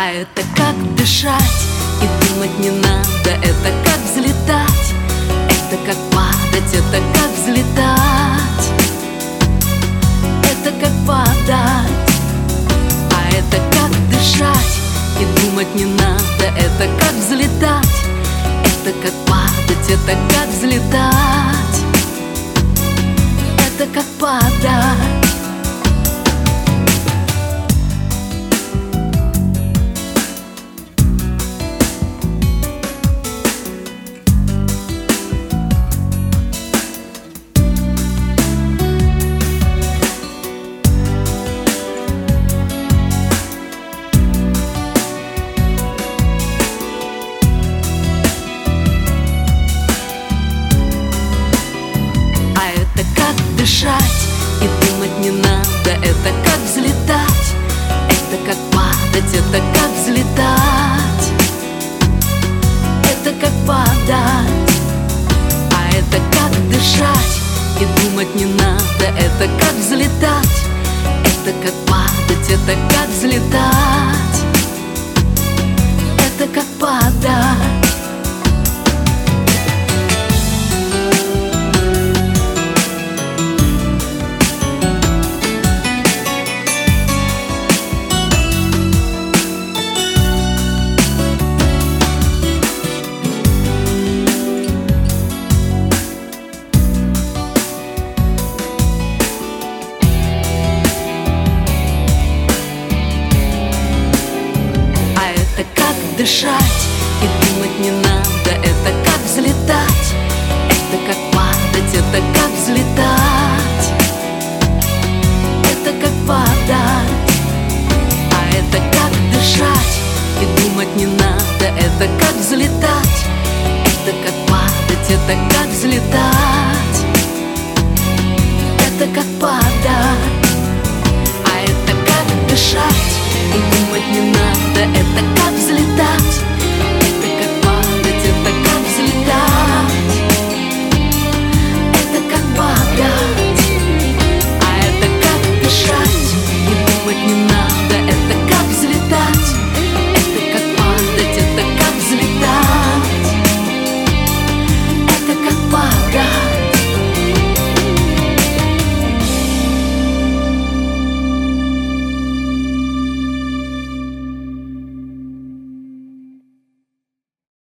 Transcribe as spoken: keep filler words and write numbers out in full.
А это как дышать и думать не надо. Это как взлетать, это как падать, это как взлетать, это как падать. А это как дышать и думать не надо. Это как взлетать, это как падать, это как взлетать, это как падать. Дышать и думать не надо. Это как взлетать, это как падать, это как взлетать, это как падать. А это как дышать и думать не надо. Это как взлетать, это как падать, это как взлетать, это как падать. Дышать